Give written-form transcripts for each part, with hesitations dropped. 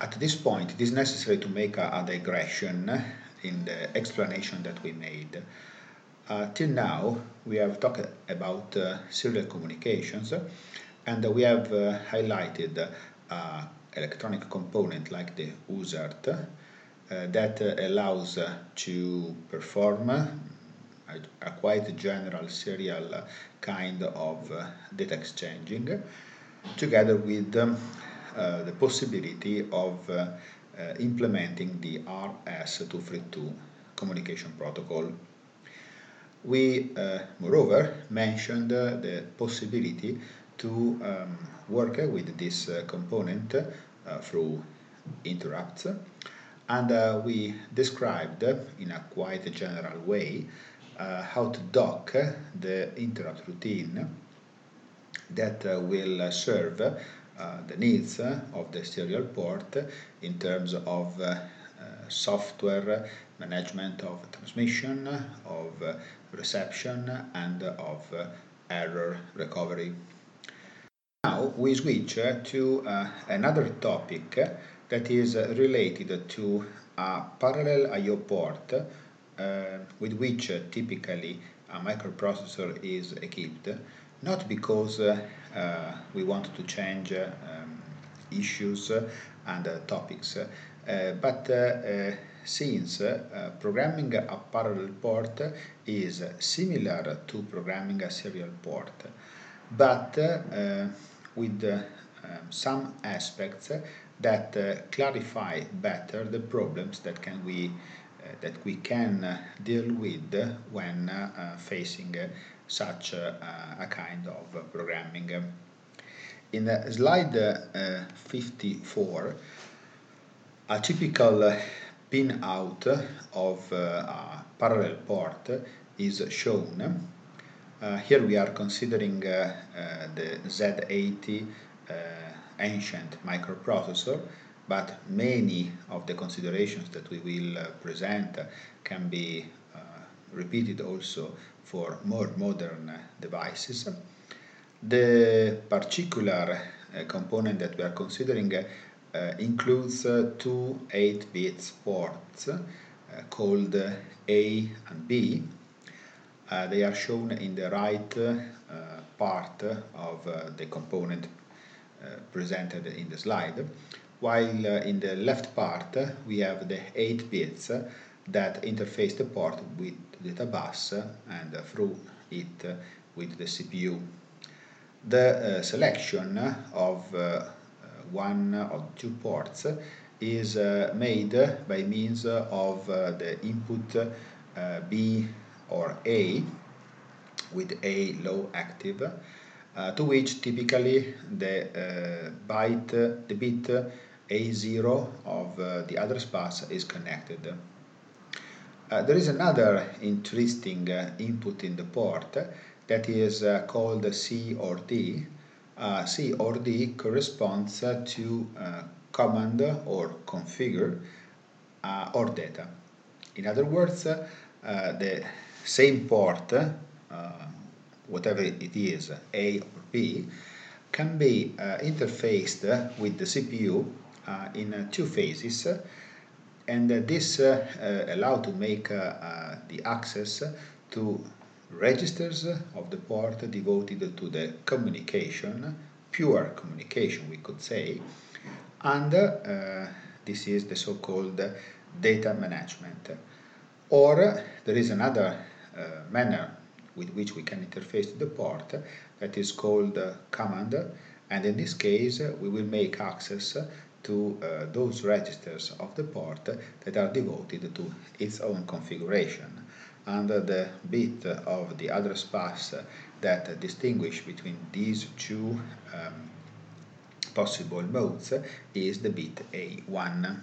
At this point, it is necessary to make a digression in the explanation that we made. Till now, we have talked about serial communications, and we have highlighted electronic component like the USART that allows to perform a quite general serial kind of data exchanging, together with the possibility of implementing the RS-232 communication protocol. We, moreover, mentioned the possibility to work with this component through interrupts, and we described in a quite general way how to dock the interrupt routine that will serve the needs of the serial port in terms of software management of transmission, of reception, and of error recovery. Now we switch to another topic that is related to a parallel I/O port with which typically a microprocessor is equipped, not because we want to change issues and topics, but since programming a parallel port is similar to programming a serial port, but with some aspects that clarify better the problems that we can deal with when facing such a kind of programming. In slide 54, a typical pin-out of a parallel port is shown. Here we are considering the Z80 ancient microprocessor, but many of the considerations that we will present can be repeated also for more modern devices. The particular component that we are considering includes two 8-bit ports called A and B. They are shown in the right part of the component presented in the slide, while in the left part we have the 8 bits that interface the port with the data bus and through it with the CPU. The selection of one or two ports is made by means of the input B or A with A low active, to which typically the bit A0 of the address bus is connected. There is another interesting input in the port that is called C or D. C or D corresponds to command or configure or data. In other words, the same port, whatever it is, A or B, can be interfaced with the CPU in two phases, and this allows to make the access to registers of the port devoted to the communication, pure communication we could say, and this is the so-called data management. Or there is another manner with which we can interface to the port that is called command, and in this case we will make access to those registers of the port that are devoted to its own configuration. And the bit of the address bus that distinguish between these two possible modes is the bit A1.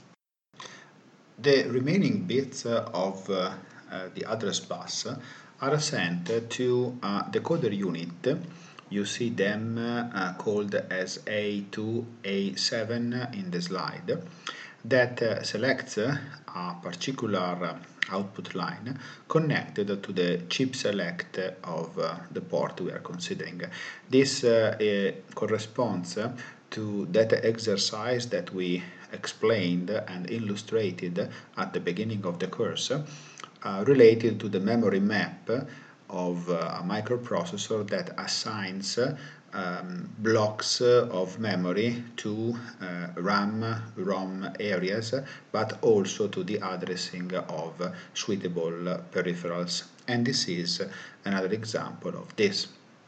The remaining bits of the address bus are sent to a decoder unit. You see them called as A2, A7 in the slide, that selects a particular output line connected to the chip select of the port we are considering. This corresponds to that exercise that we explained and illustrated at the beginning of the course, related to the memory map of a microprocessor that assigns blocks of memory to RAM, ROM areas, but also to the addressing of suitable peripherals. And this is another example of this.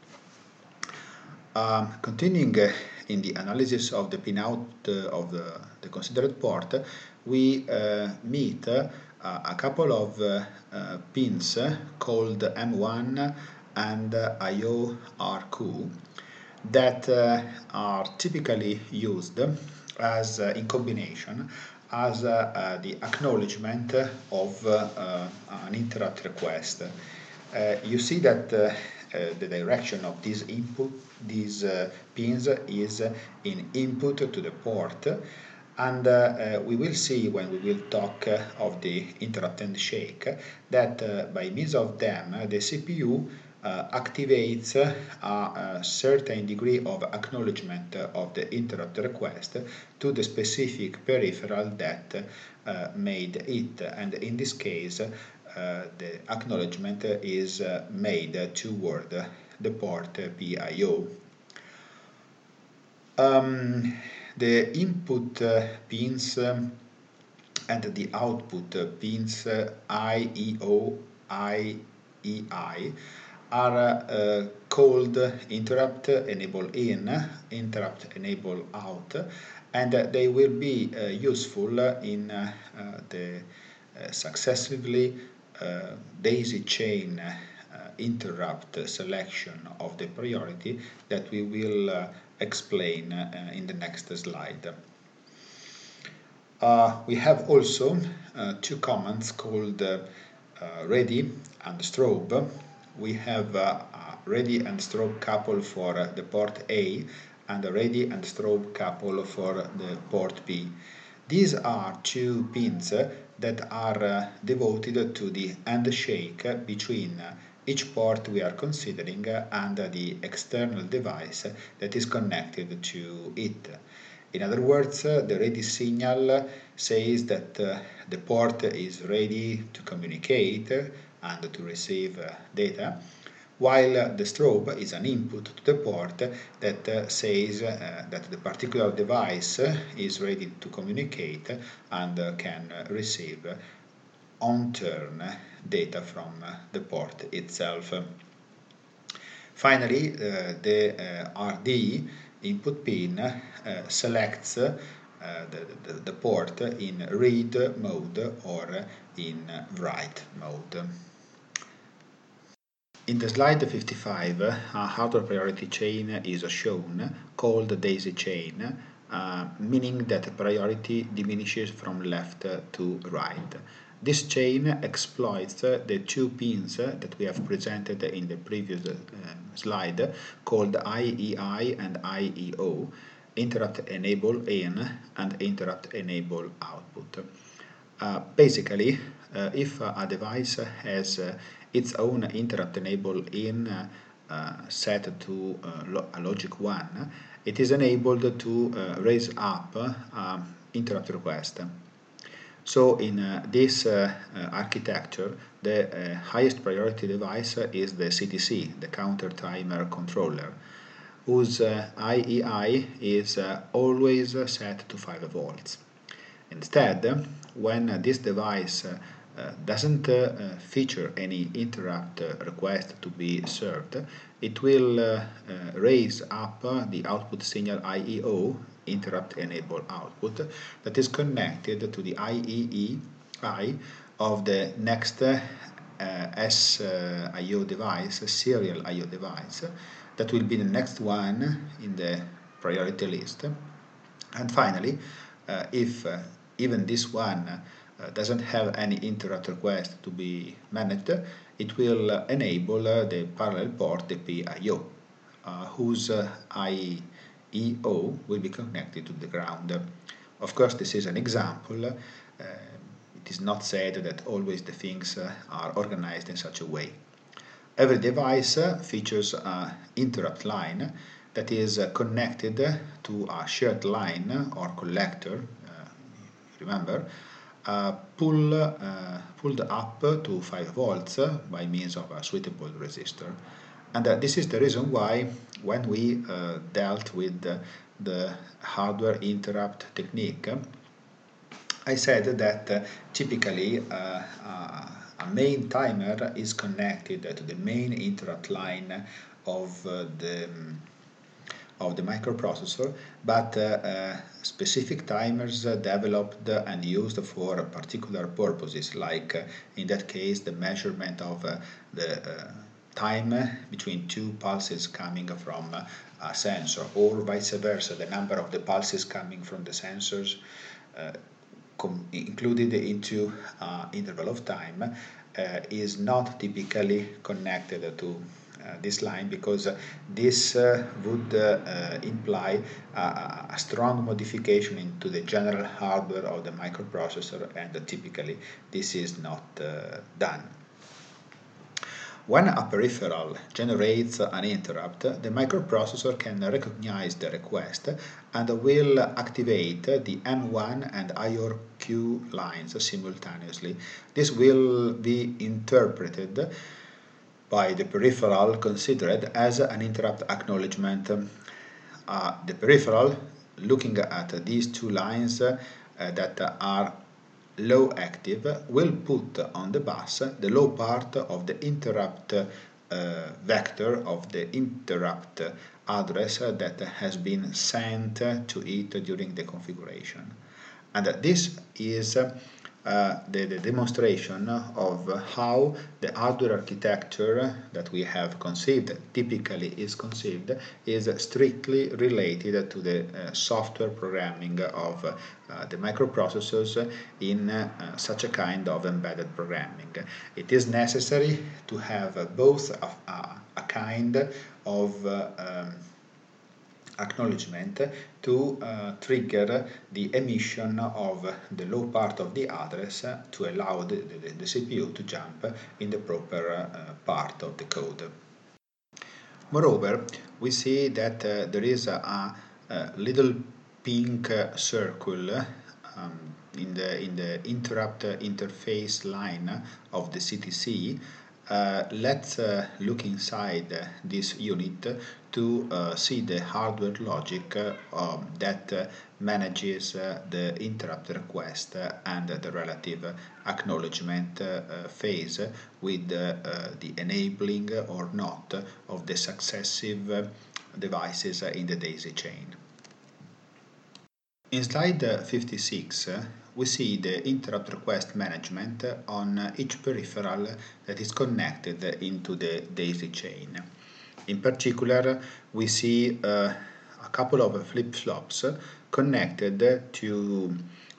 Continuing in the analysis of the pinout of the considered port, we meet a couple of pins called M1 and IORQ that are typically used as in combination as the acknowledgement of an interrupt request. You see that the direction of these pins is in input to the port, and we will see when we will talk of the interrupt and shake that by means of them the CPU activates a certain degree of acknowledgement of the interrupt request to the specific peripheral that made it, and in this case the acknowledgement is made toward the port PIO. The input pins and the output pins IEO, IEI are called interrupt enable in, interrupt enable out, and they will be useful in the successively daisy chain interrupt selection of the priority that we will explain in the next slide. We have also two commands called ready and strobe. We have a ready and strobe couple for the port A and a ready and strobe couple for the port B. These are two pins that are devoted to the handshake between each port we are considering and the external device that is connected to it. In other words, the ready signal says that the port is ready to communicate and to receive data, while the strobe is an input to the port that says that the particular device is ready to communicate and can receive on turn data from the port itself. Finally, the RD input pin selects the port in read mode or in write mode. In the slide 55, a hardware priority chain is shown, called daisy chain, meaning that priority diminishes from left to right. This chain exploits the two pins that we have presented in the previous slide, called IEI and IEO, interrupt enable in and interrupt enable output. Basically, if a device has its own interrupt enable in set to a logic 1, it is enabled to raise up interrupt request. So in this architecture, the highest priority device is the CTC, the counter timer controller, whose IEI is always set to 5 volts. Instead, when this device doesn't feature any interrupt request to be served, it will raise up the output signal IEO, interrupt enable output, that is connected to the IEI of the next SIO device, serial IO device, that will be the next one in the priority list. And finally, if even this one doesn't have any interrupt request to be managed, it will enable the parallel port, the PIO, whose IEO will be connected to the ground. Of course, this is an example. It is not said that always the things are organized in such a way. Every device features an interrupt line that is connected to a shared line or collector, remember, pulled up to 5 volts by means of a suitable resistor. And this is the reason why when we dealt with the hardware interrupt technique, I said that typically a main timer is connected to the main interrupt line of the microprocessor, but specific timers developed and used for particular purposes, like in that case the measurement of the time between two pulses coming from a sensor, or vice versa, the number of the pulses coming from the sensors included into interval of time is not typically connected to this line, because this would imply a strong modification into the general hardware of the microprocessor, and typically this is not done. When a peripheral generates an interrupt, the microprocessor can recognize the request and will activate the M1 and IRQ lines simultaneously. This will be interpreted by the peripheral considered as an interrupt acknowledgement. The peripheral, looking at these two lines that are low active, will put on the bus the low part of the interrupt vector of the interrupt address that has been sent to it during the configuration. And this is the demonstration of how the hardware architecture that we have conceived, typically is conceived, is strictly related to the software programming of the microprocessors in such a kind of embedded programming. It is necessary to have both a kind of acknowledgement to trigger the emission of the low part of the address to allow the CPU to jump in the proper part of the code. Moreover, we see that there is a little pink circle in the interrupt interface line of the CTC. Let's look inside this unit to see the hardware logic that manages the interrupt request and the relative acknowledgement phase with the enabling or not of the successive devices in the daisy chain. In slide 56, we see the interrupt request management on each peripheral that is connected into the daisy chain. In particular, we see a couple of flip-flops connected to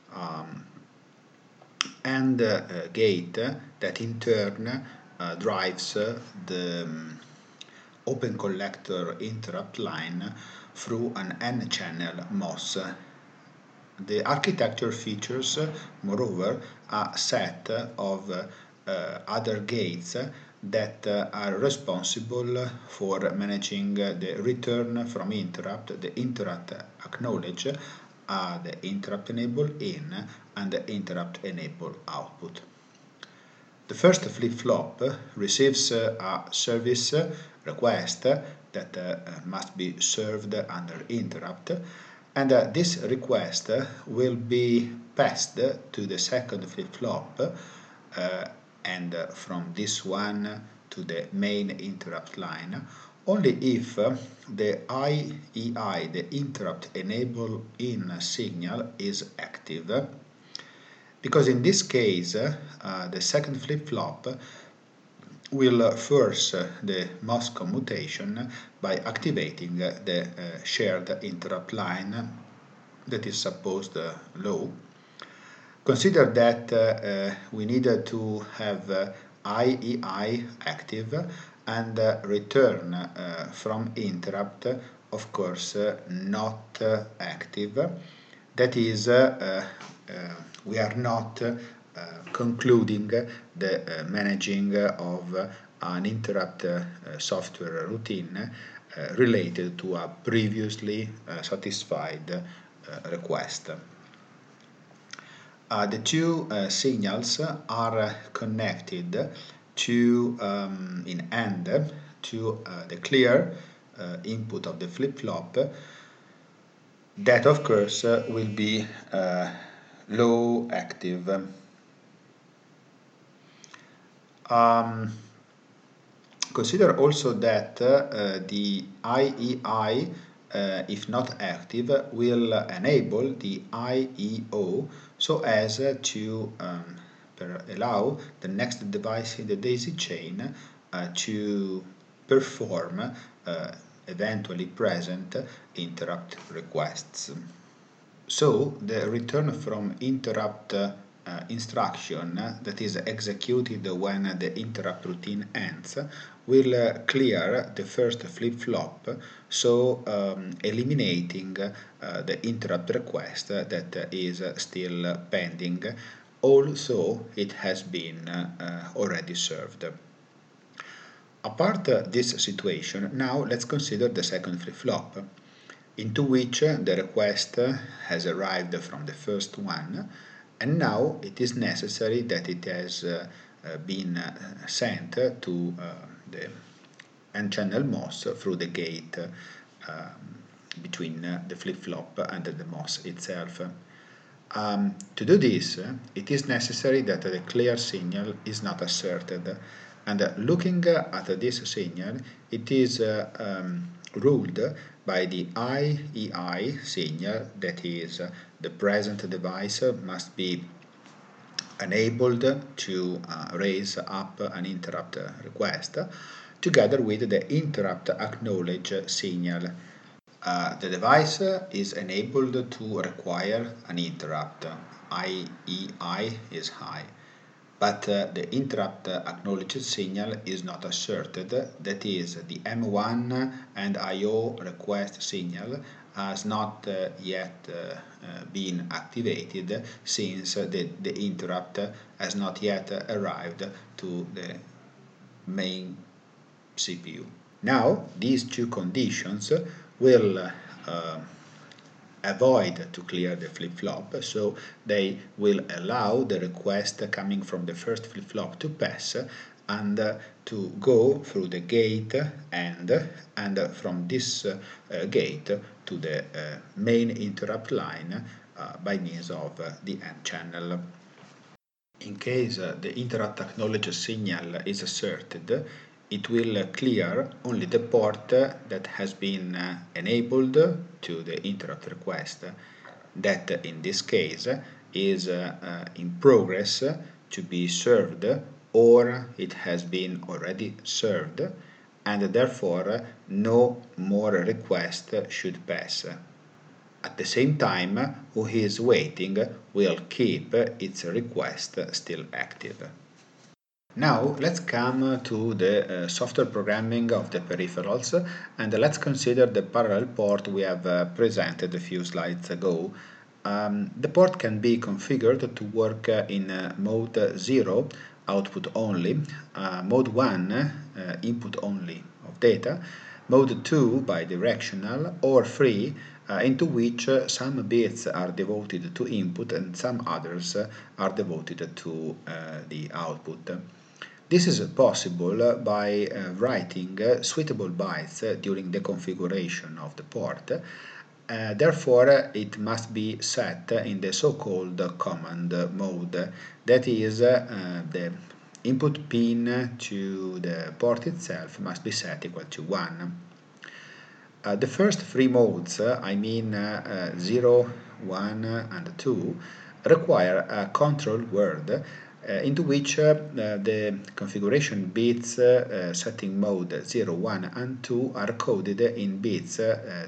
AND gate that in turn drives the open collector interrupt line through an N-channel MOS. The architecture features, moreover, a set of other gates that are responsible for managing the return from interrupt, the interrupt acknowledge, the interrupt enable in, and the interrupt enable output. The first flip-flop receives a service request that must be served under interrupt, and this request will be passed to the second flip-flop and from this one to the main interrupt line only if the IEI, the interrupt enable in signal, is active, because in this case the second flip-flop will force the MOS commutation by activating the shared interrupt line that is supposed low. Consider that we need to have IEI active and return from interrupt, of course, not active. That is, we are not concluding the managing of an interrupt software routine related to a previously satisfied request. The two signals are connected to in AND to the clear input of the flip-flop that of course will be low active. Consider also that the IEI, if not active, will enable the IEO so as to allow the next device in the daisy chain to perform eventually present interrupt requests. So the return from interrupt instruction that is executed when the interrupt routine ends will clear the first flip-flop, so eliminating the interrupt request that is still pending, although it has been already served. Apart this situation, now let's consider the second flip-flop, into which the request has arrived from the first one, and now it is necessary that it has been sent to the N-channel MOS through the gate between the flip-flop and the MOS itself. To do this, it is necessary that the clear signal is not asserted, and looking at this signal, it is ruled by the IEI signal, that is, the present device must be enabled to raise up an interrupt request, together with the interrupt acknowledge signal. The device is enabled to require an interrupt. IEI is high. But the interrupt acknowledged signal is not asserted, that is, the M1 and IO request signal has not yet been activated, since the interrupt has not yet arrived to the main CPU. Now, these two conditions will avoid to clear the flip-flop, so they will allow the request coming from the first flip-flop to pass and to go through the gate and from this gate to the main interrupt line by means of the N-channel. In case the interrupt acknowledge signal is asserted, it will clear only the port that has been enabled to the interrupt request, that in this case is in progress to be served, or it has been already served, and therefore no more request should pass. At the same time, who is waiting will keep its request still active. Now let's come to the software programming of the peripherals, and let's consider the parallel port we have presented a few slides ago. The port can be configured to work in mode 0, output only, mode 1, input only of data, mode 2 bidirectional, or 3, into which some bits are devoted to input and some others are devoted to the output. This is possible by writing suitable bytes during the configuration of the port. Therefore, it must be set in the so-called command mode, that is, the input pin to the port itself must be set equal to 1. The first three modes, I mean 0, 1, and 2, require a control word into which the configuration bits setting mode 0, 1, and 2 are coded in bits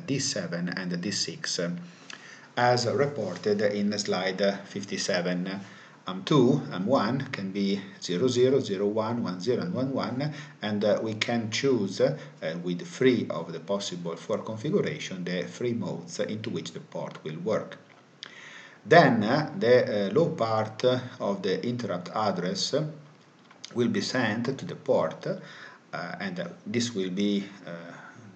D7 and D6, as reported in slide 57. M2, M1 can be 00, 01, 10, and 11, and we can choose with 3 of the possible 4 configuration the 3 modes into which the port will work. Then the low part of the interrupt address will be sent to the port, and this will be the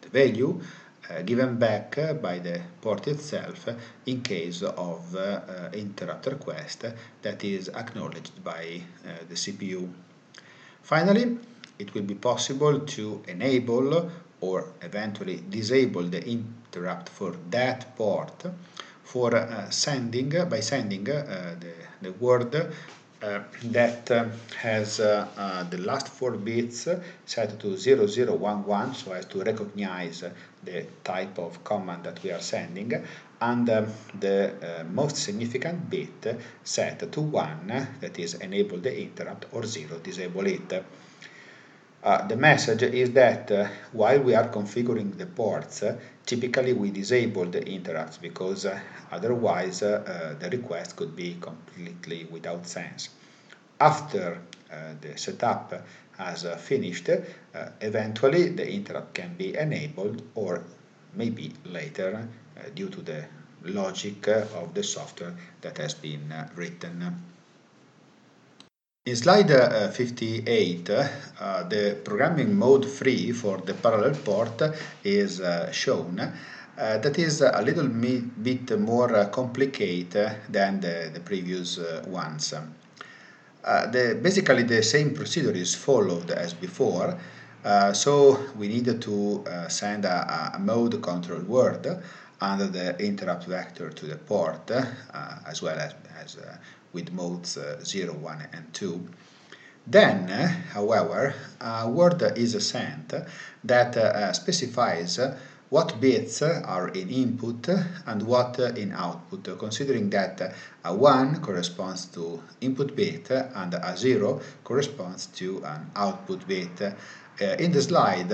value given back by the port itself in case of interrupt request that is acknowledged by the CPU. Finally, it will be possible to enable or eventually disable the interrupt for that port for by sending the word that has the last 4 bits set to 0011 so as to recognize the type of command that we are sending, and the most significant bit set to 1, that is enable the interrupt, or 0, disable it. The message is that while we are configuring the ports, typically we disable the interrupts because otherwise the request could be completely without sense. After the setup has finished, eventually the interrupt can be enabled, or maybe later due to the logic of the software that has been written. In slide 58, the programming mode 3 for the parallel port is shown. That is a little bit more complicated than the previous ones. Basically the same procedure is followed as before, so we need to send a mode control word under the interrupt vector to the port, as well as with modes 0, 1 and 2. Then, however, a word is sent that specifies what bits are in input and what in output, considering that a 1 corresponds to input bit and a 0 corresponds to an output bit. In the slide,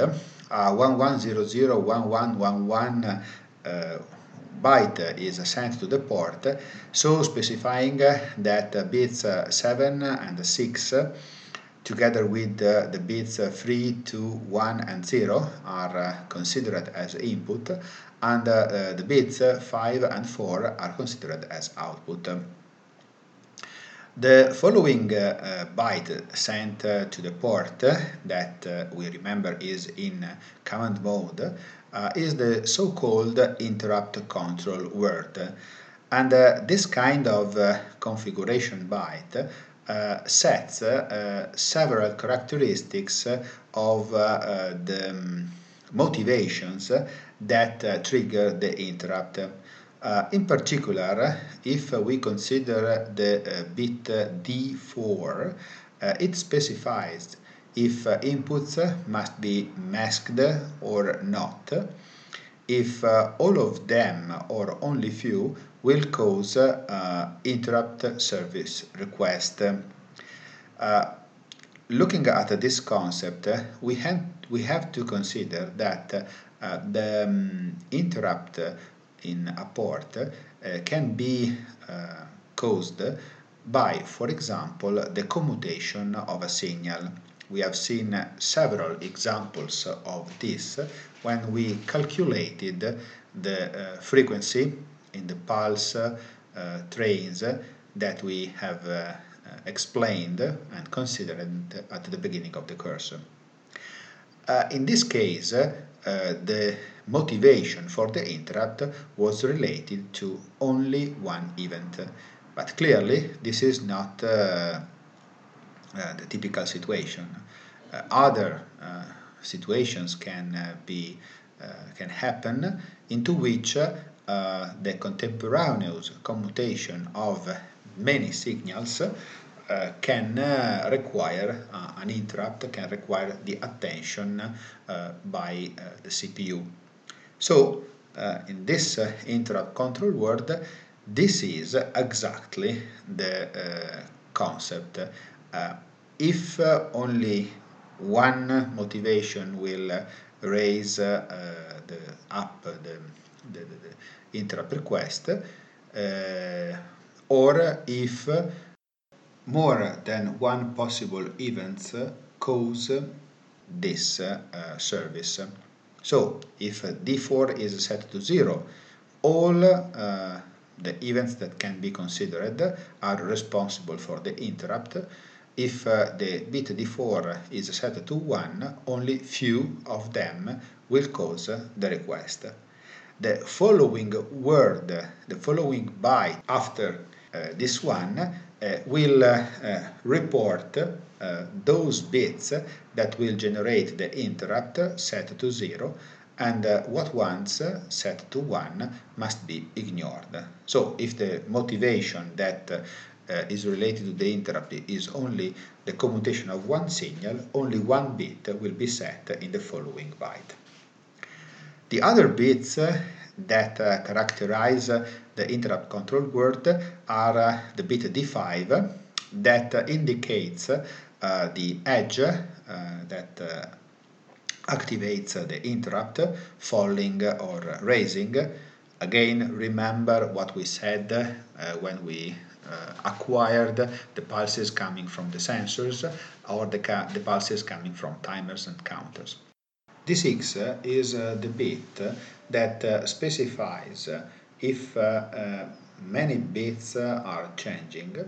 11001111 byte is sent to the port, so specifying that bits 7 and 6 together with the bits 3, 2, 1 and 0 are considered as input, and the bits 5 and 4 are considered as output. The following byte sent to the port, that we remember is in command mode, is the so-called interrupt control word. And this kind of configuration byte sets several characteristics of the motivations that trigger the interrupt. In particular, if we consider the bit D4, it specifies if inputs must be masked or not, if all of them or only few will cause interrupt service request. Looking at this concept, we have to consider that the interrupt in a port can be caused by, for example, the commutation of a signal. We have seen several examples of this when we calculated the frequency in the pulse trains that we have explained and considered at the beginning of the course. In this case, the motivation for the interrupt was related to only one event, but clearly this is not the typical situation. Other situations can happen into which the contemporaneous commutation of many signals can require an interrupt, can require the attention by the CPU. So in this interrupt control word, this is exactly the concept. If only one motivation will raise the interrupt request, or if more than one possible events cause this service. So if D4 is set to 0, all the events that can be considered are responsible for the interrupt, if the bit D4 is set to 1, only few of them will cause the request. The following word, the following byte after this one will report those bits that will generate the interrupt set to 0, and what ones set to 1 must be ignored. So if the motivation that is related to the interrupt is only the commutation of one signal, only one bit will be set in the following byte. The other bits that characterize the interrupt control word are the bit D5 that indicates the edge that activates the interrupt, falling or raising. Again, remember what we said when we acquired the pulses coming from the sensors or the pulses coming from timers and counters. D6 is the bit that specifies if many bits are changing,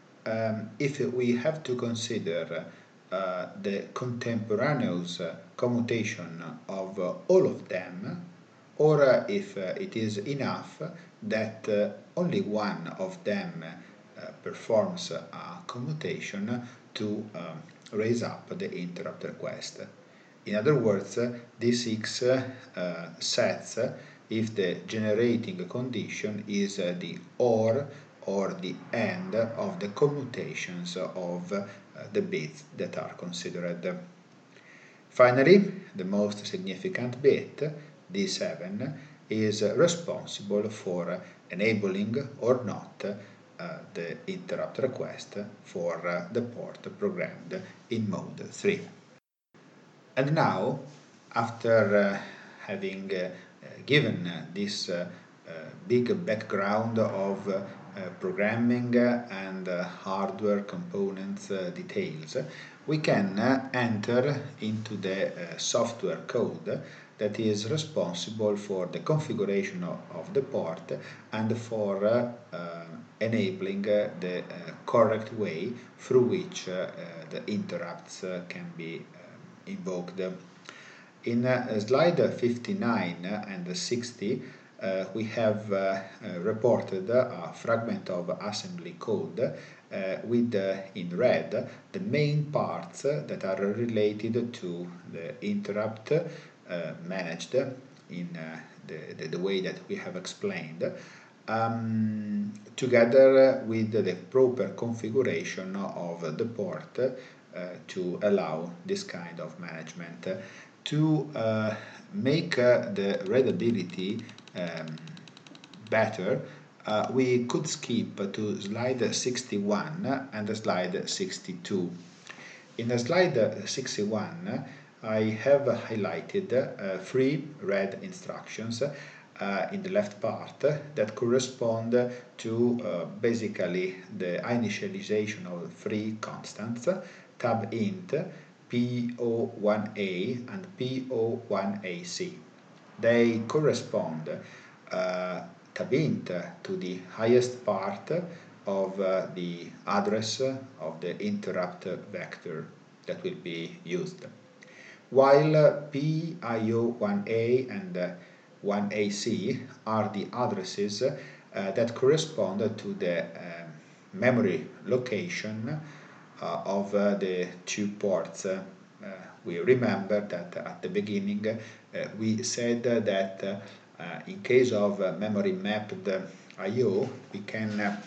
if we have to consider the contemporaneous commutation of all of them, or if it is enough that only one of them performs a commutation to raise up the interrupt request. In other words, D6 sets if the generating condition is the or the end of the commutations of the bits that are considered. Finally, the most significant bit, D7, is responsible for enabling or not the interrupt request for the port programmed in mode 3. And now, after having given this big background of programming and hardware components details, we can enter into the software code that is responsible for the configuration of the port and for enabling the correct way through which the interrupts can be invoked. In slide 59 and 60 we have reported a fragment of assembly code with in red the main parts that are related to the interrupt managed in the way that we have explained, together with the proper configuration of the port to allow this kind of management. To make the readability better, we could skip to slide 61 and slide 62. In slide 61, I have highlighted 3 red instructions in the left part that correspond to basically the initialization of 3 constants, tab int, PO1A and PO1AC. They correspond tab int to the highest part of the address of the interrupt vector that will be used, while PIO1A and 1AC are the addresses that correspond to the memory location of the 2 ports. We remember that at the beginning we said that in case of memory mapped I/O, we can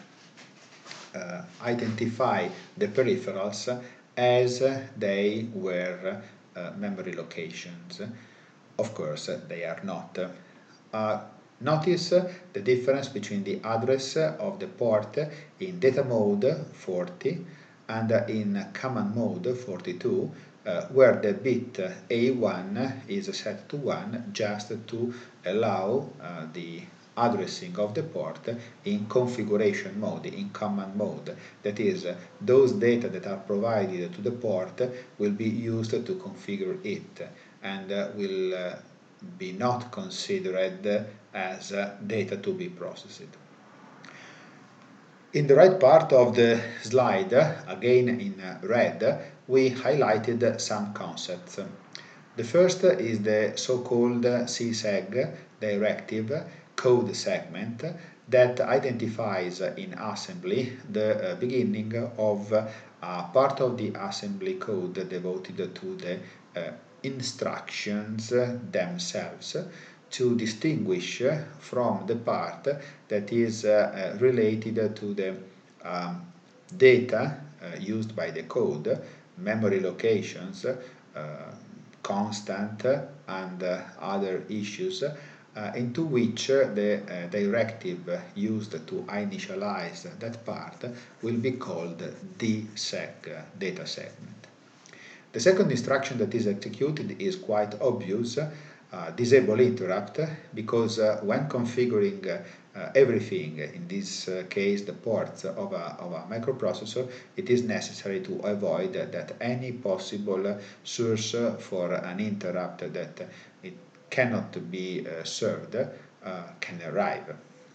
identify the peripherals as they were memory locations. Of course, they are not. Notice the difference between the address of the port in data mode 40 and in command mode 42, where the bit A1 is set to 1 just to allow the addressing of the port in configuration mode, in command mode. That is, those data that are provided to the port will be used to configure it and will be not considered as data to be processed. In the right part of the slide, again in red, we highlighted some concepts. The first is the so-called CSEG directive code segment that identifies in assembly the beginning of part of the assembly code devoted to the instructions themselves, to distinguish from the part that is related to the data used by the code, memory locations, constant and other issues into which the directive used to initialize that part will be called DSEG, data segment. The second instruction that is executed is quite obvious, disable interrupt, because when configuring everything, in this case the ports of a microprocessor, it is necessary to avoid that any possible source for an interrupt that it cannot be served can arrive.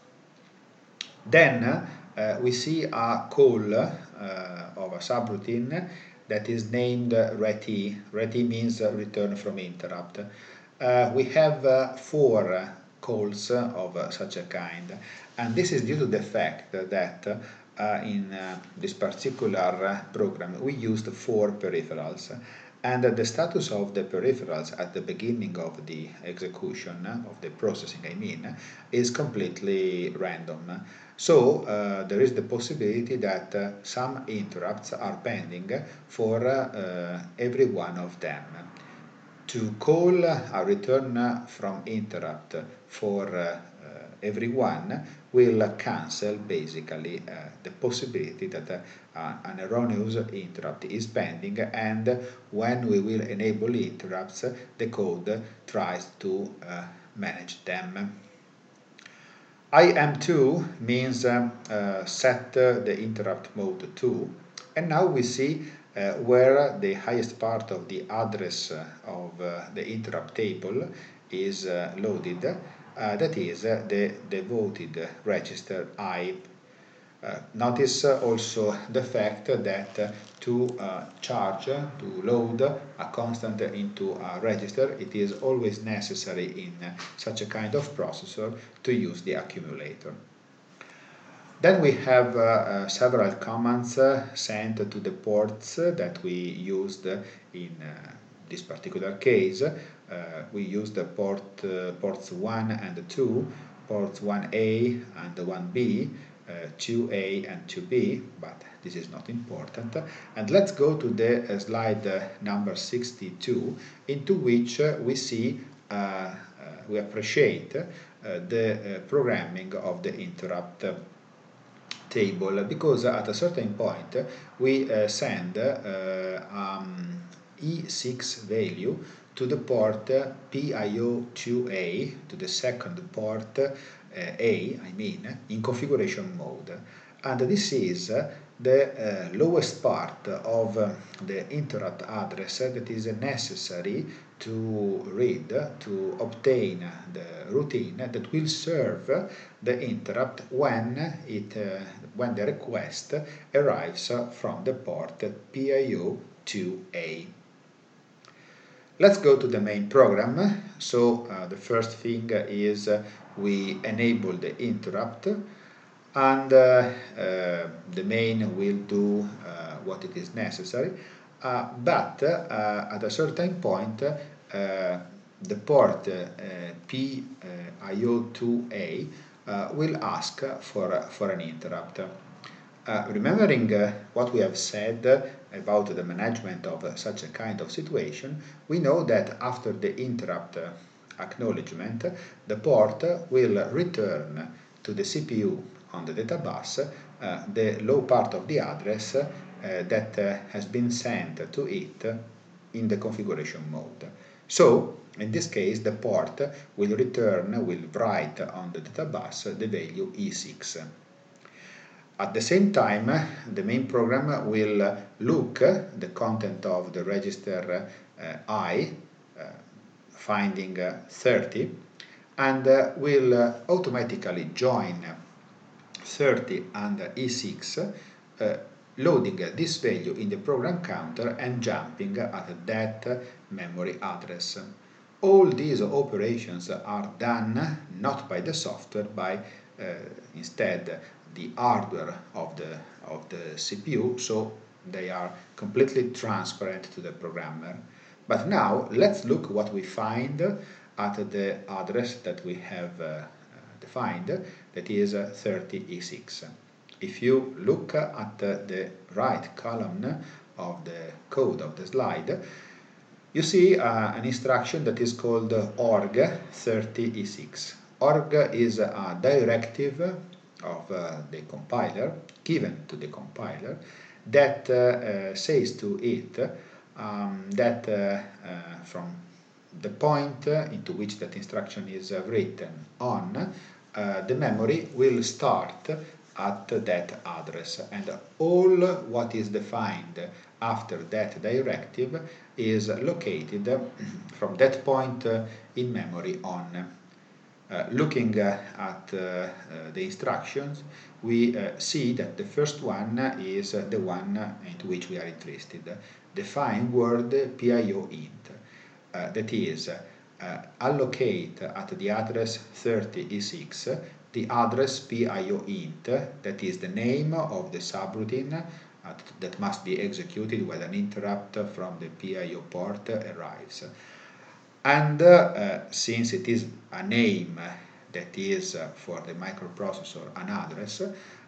Then we see a call of a subroutine that is named RET. RET means return from interrupt. We have 4 calls of such a kind, and this is due to the fact that in this particular program we used 4 peripherals, and the status of the peripherals at the beginning of the execution, of the processing I mean, is completely random. So there is the possibility that some interrupts are pending for every one of them. To call a return from interrupt for every one will cancel basically the possibility that an erroneous interrupt is pending, and when we will enable interrupts, the code tries to manage them. IM2 means set the interrupt mode to, and now we see where the highest part of the address of the interrupt table is loaded, that is the devoted register I. Notice also the fact that to charge, to load a constant into a register, it is always necessary in such a kind of processor to use the accumulator. Then we have several commands sent to the ports that we used in this particular case. We used the ports 1 and 2, ports 1A and 1B, 2A and 2B, but this is not important. And let's go to the slide number 62, into which we see, we appreciate the programming of the interrupt table, because at a certain point we send E6 value to the port PIO2A, to the second port A, I mean, in configuration mode. And this is the lowest part of the interrupt address that is necessary to read, to obtain the routine that will serve the interrupt when the request arrives from the port PIO2A. Let's go to the main program. So the first thing is we enable the interrupt, and the main will do what it is necessary, but at a certain point the port PIO2A will ask for an interrupt. Remembering what we have said about the management of such a kind of situation, we know that after the interrupt acknowledgement, the port will return to the CPU on the data bus the low part of the address that has been sent to it in the configuration mode. So, in this case, the port will write on the data bus the value E6. At the same time, the main program will look the content of the register I, finding 30, and will automatically join 30 and E6, loading this value in the program counter and jumping at that memory address. All these operations are done not by the software, by instead the hardware of the CPU, so they are completely transparent to the programmer. But now let's look what we find at the address that we have defined, that is 30E6. If you look at the right column of the code of the slide, you see an instruction that is called org30e6. Org is a directive of the compiler, given to the compiler, that says to it that from the point into which that instruction is written on, the memory will start at that address, and all what is defined after that directive is located from that point in memory on. Looking at the instructions, we see that the first one is the one into which we are interested. Define word PIO int. That is, allocate at the address 30E6 the address PIO int, that is the name of the subroutine that must be executed when an interrupt from the PIO port arrives. And since it is a name that is for the microprocessor an address,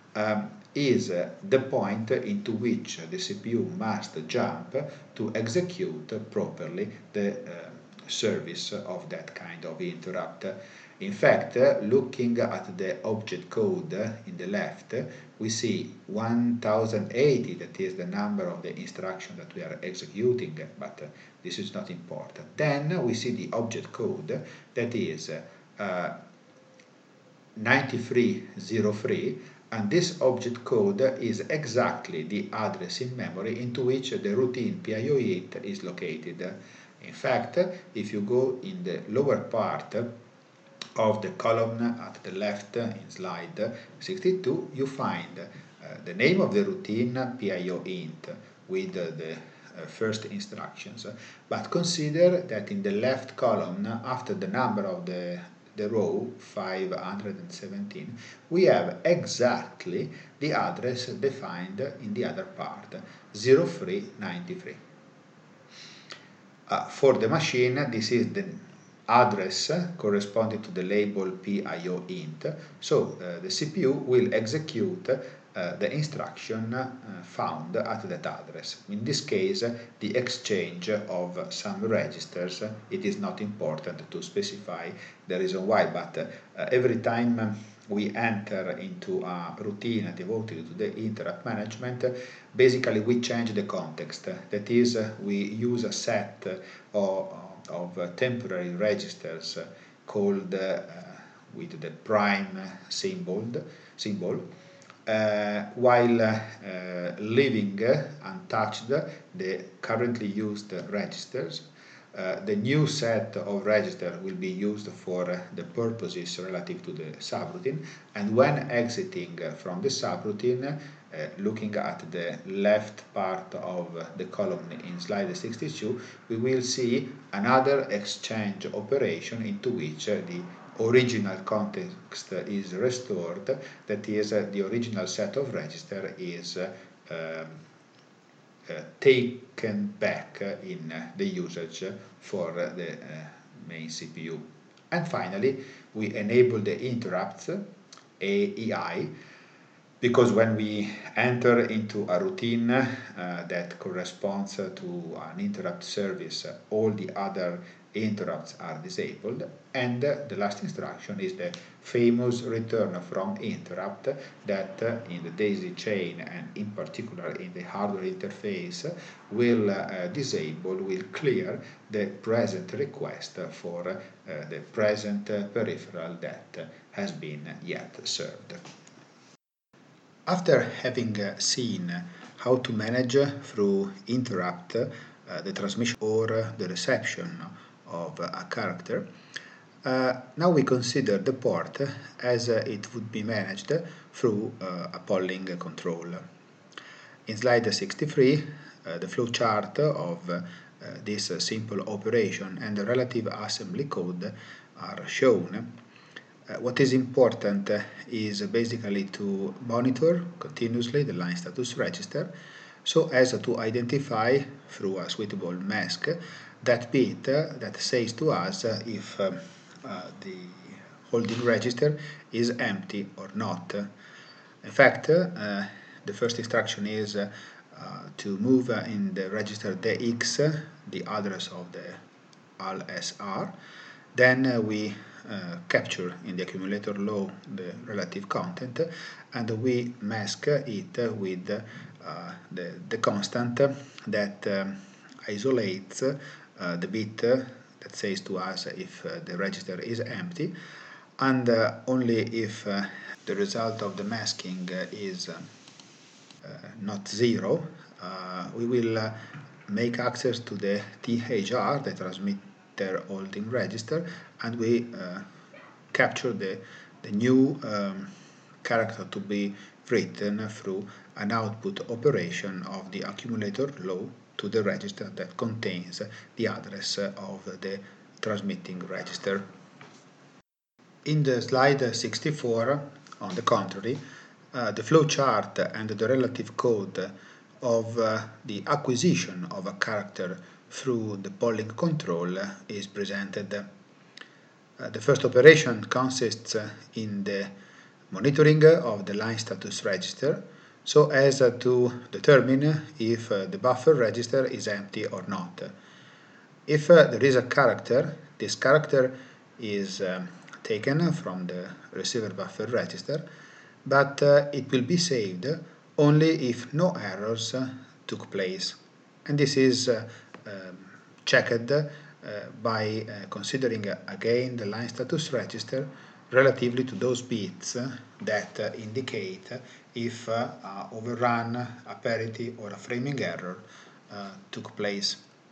is the point into which the CPU must jump to execute properly the service of that kind of interrupt. In fact, looking at the object code in the left, we see 1080, that is the number of the instruction that we are executing, but this is not important. Then we see the object code that is 9303, and this object code is exactly the address in memory into which the routine PIO int is located. In fact, if you go in the lower part of the column at the left in slide 62, you find the name of the routine PIO int with the first instructions. But consider that in the left column, after the number of the row 517, we have exactly the address defined in the other part, 0393. For the machine, this is the address corresponding to the label PIO int, so the CPU will execute the instruction found at that address. In this case, the exchange of some registers. It is not important to specify the reason why, but every time we enter into a routine devoted to the interrupt management, basically we change the context. That is, we use a set of temporary registers called with the prime symbol, while leaving untouched the currently used registers. The new set of registers will be used for the purposes relative to the subroutine, and when exiting from the subroutine, looking at the left part of the column in slide 62, we will see another exchange operation into which the original context is restored, that is, the original set of register is taken back in the usage for the main CPU. And finally, we enable the interrupts, AEI, because when we enter into a routine that corresponds to an interrupt service, all the other interrupts are disabled, and the last instruction is the famous return from interrupt that in the daisy chain, and in particular in the hardware interface, will clear the present request for the present peripheral that has been yet served. After having seen how to manage through interrupt the transmission or the reception of a character, Now we consider the port as it would be managed through a polling control. In slide 63, the flowchart of this simple operation and the relative assembly code are shown. What is important is basically to monitor continuously the line status register so as to identify through a suitable mask that bit that says to us if the holding register is empty or not. In fact, the first instruction is to move in the register DX the address of the ALSR. Then we capture in the accumulator low the relative content and we mask it with the constant that isolates the bit that says to us if the register is empty, and only if the result of the masking is not zero, we will make access to the THR, the transmitter holding register, and we capture the new character to be written through an output operation of the accumulator low to the register that contains the address of the transmitting register. In the slide 64, on the contrary, the flowchart and the relative code of the acquisition of a character through the polling control is presented. The first operation consists in the monitoring of the line status register so as to determine if the buffer register is empty or not. If there is a character, this character is taken from the receiver buffer register, but it will be saved only if no errors took place. And this is checked by considering again the line status register relatively to those bits that indicate if overrun, a parity or a framing error took place.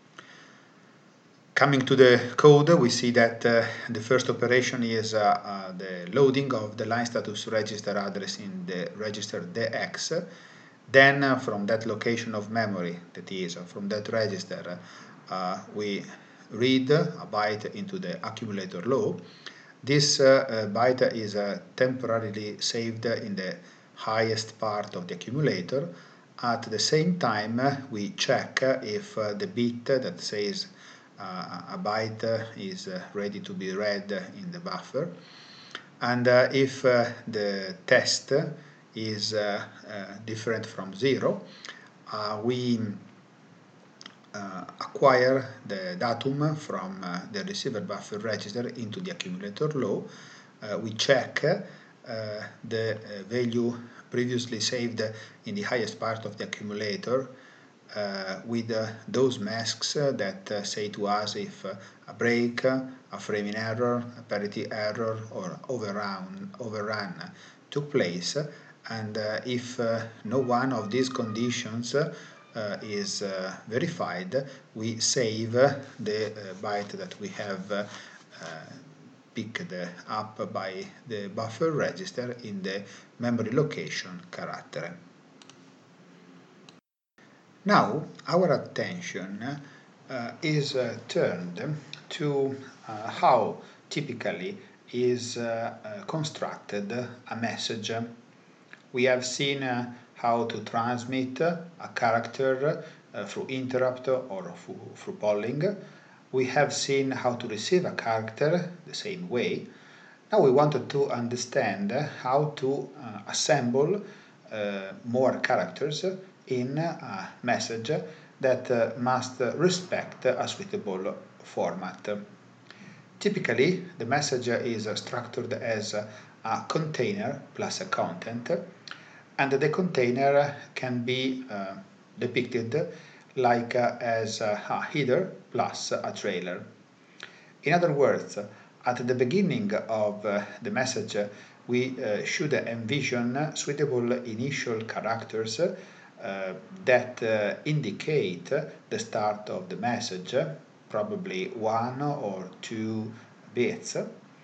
Coming to the code, we see that the first operation is the loading of the line status register address in the register DX. Then from that location of memory, that is from that register, we read a byte into the accumulator low. This byte is temporarily saved in the highest part of the accumulator. At the same time, we check if the bit that says a byte is ready to be read in the buffer, and if the test is different from 0, we acquire the datum from the receiver buffer register into the accumulator low. We check the value previously saved in the highest part of the accumulator with those masks that say to us if a break, a framing error, a parity error, or overrun took place, and if no one of these conditions is verified, we save the byte that we have picked up by the buffer register in the memory location character. Now our attention is turned to how typically is constructed a message. We have seen how to transmit a character through interrupt or through polling. We have seen how to receive a character the same way. Now we wanted to understand how to assemble more characters in a message that must respect a suitable format. Typically, the message is structured as a container plus a content, and the container can be depicted like as a header plus a trailer. In other words, at the beginning of the message, we should envision suitable initial characters that indicate the start of the message, probably 1 or 2 bits,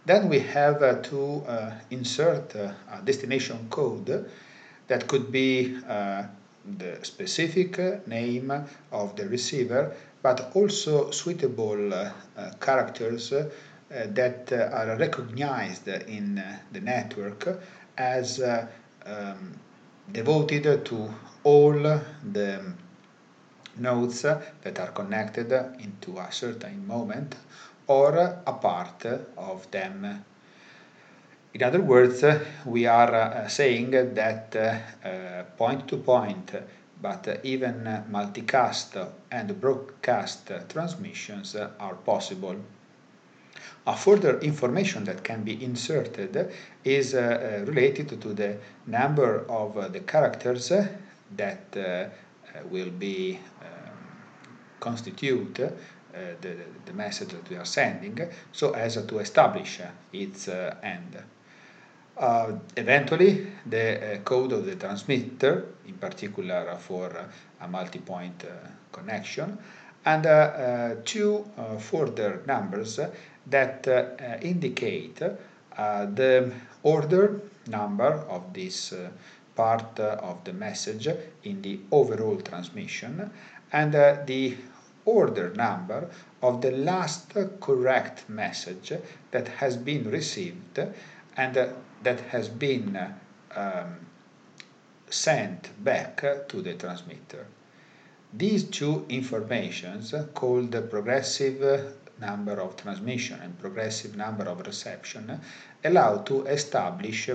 Then we have to insert a destination code that could be the specific name of the receiver, but also suitable characters that are recognized in the network as devoted to all the nodes that are connected into a certain moment or a part of them. In other words, we are saying that point-to-point, but even multicast and broadcast transmissions are possible. A further information that can be inserted is related to the number of the characters that will be constitute the message that we are sending, so as to establish its end. Eventually, the code of the transmitter, in particular for a multi-point connection, and two further numbers that indicate the order number of this part of the message in the overall transmission, and the order number of the last correct message that has been received and that has been sent back to the transmitter. These two informations, called progressive number of transmission and progressive number of reception, allow to establish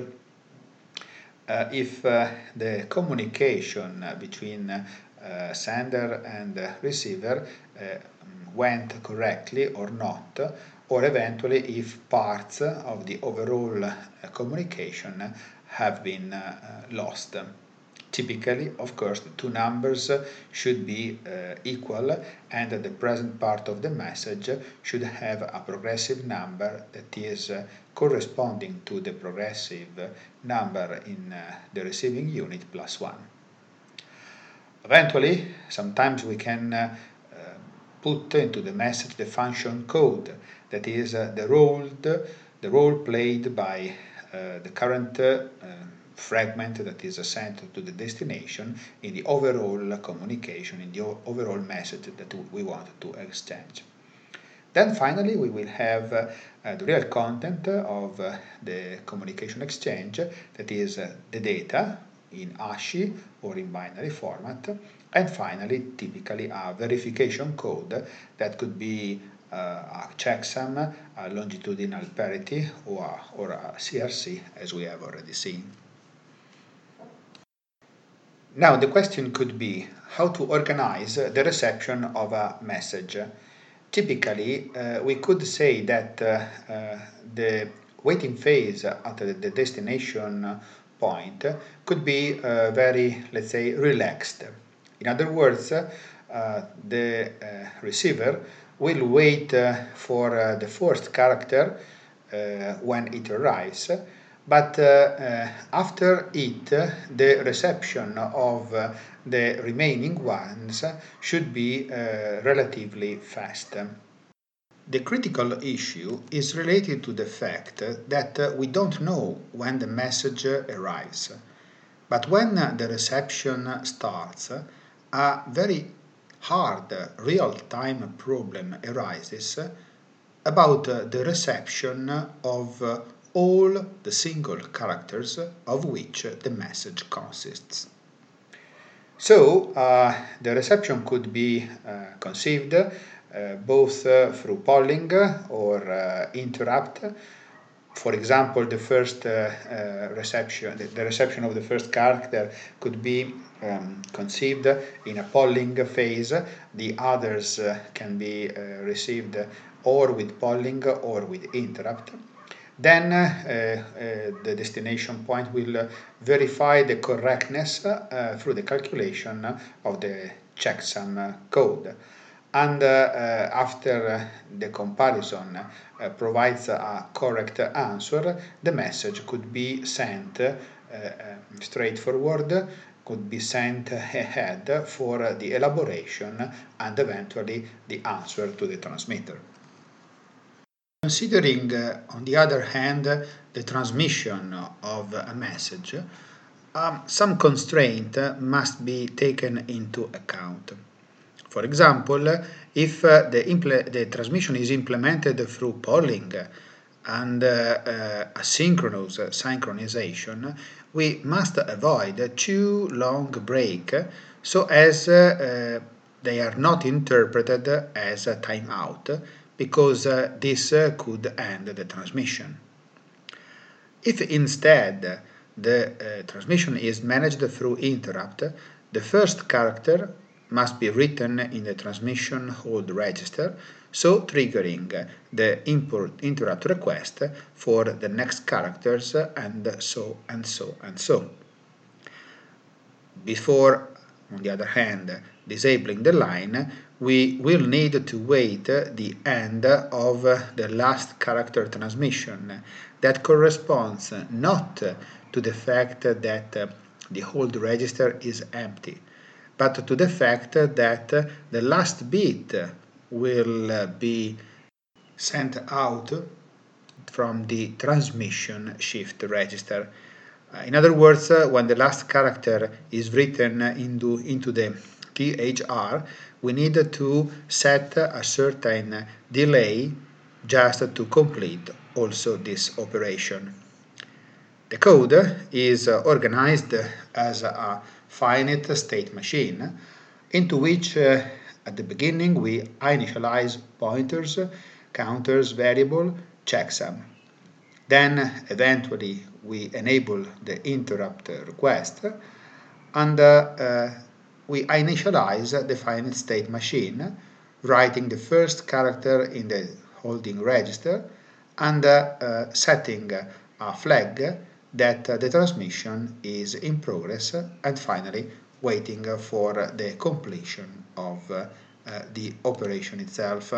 if the communication between sender and receiver went correctly or not, or eventually if parts of the overall communication have been lost. Typically, of course, the two numbers should be equal, and the present part of the message should have a progressive number that is corresponding to the progressive number in the receiving unit plus 1. Eventually, sometimes we can put into the message the function code, that is the role played by the current fragment that is sent to the destination in the overall communication, in the overall message that we want to exchange. Then finally we will have the real content of the communication exchange, that is the data in ASCII or in binary format, and finally typically a verification code that could be a checksum, a longitudinal parity, or a CRC, as we have already seen. Now the question could be how to organize the reception of a message. Typically, we could say that the waiting phase at the destination point could be very, let's say, relaxed. In other words, the receiver will wait for the first character when it arrives, but after it, the reception of the remaining ones should be relatively fast. The critical issue is related to the fact that we don't know when the message arrives. But when the reception starts, a very hard real-time problem arises about the reception of all the single characters of which the message consists. So the reception could be conceived both through polling or interrupt. For example, the first reception, the reception of the first character could be conceived in a polling phase. The others can be received or with polling or with interrupt. Then the destination point will verify the correctness through the calculation of the checksum code. And after the comparison provides a correct answer, the message could be sent straightforward, could be sent ahead for the elaboration and eventually the answer to the transmitter. Considering, on the other hand, the transmission of a message, some constraint must be taken into account. For example, if the transmission is implemented through polling and asynchronous synchronization, we must avoid too long break so as they are not interpreted as a timeout, because this could end the transmission. If instead the transmission is managed through interrupt, the first character must be written in the transmission hold register, so triggering the interrupt request for the next characters, and so and so and so. Before, on the other hand, disabling the line, we will need to wait the end of the last character transmission. That corresponds not to the fact that the hold register is empty, but to the fact that the last bit will be sent out from the transmission shift register. In other words, when the last character is written into the THR, we need to set a certain delay just to complete also this operation. The code is organized as a finite state machine into which at the beginning we initialize pointers, counters, variable, checksum. Then eventually we enable the interrupt request, and we initialize the finite state machine, writing the first character in the holding register and setting a flag that the transmission is in progress, and finally waiting for the completion of the operation itself.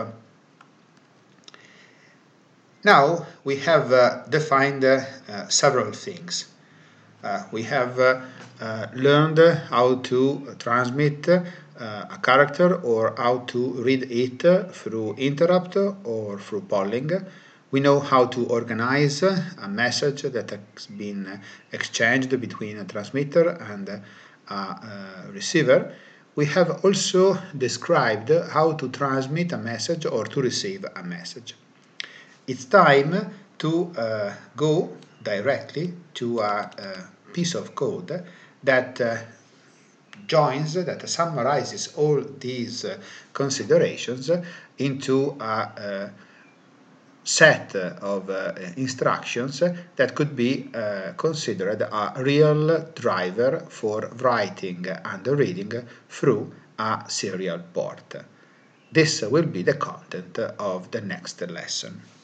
Now we have defined several things. We have learned how to transmit a character or how to read it through interrupt or through polling. We know how to organize a message that has been exchanged between a transmitter and a receiver. We have also described how to transmit a message or to receive a message. It's time to go directly to a piece of code that that summarizes all these considerations into a set of instructions that could be considered a real driver for writing and reading through a serial port. This will be the content of the next lesson.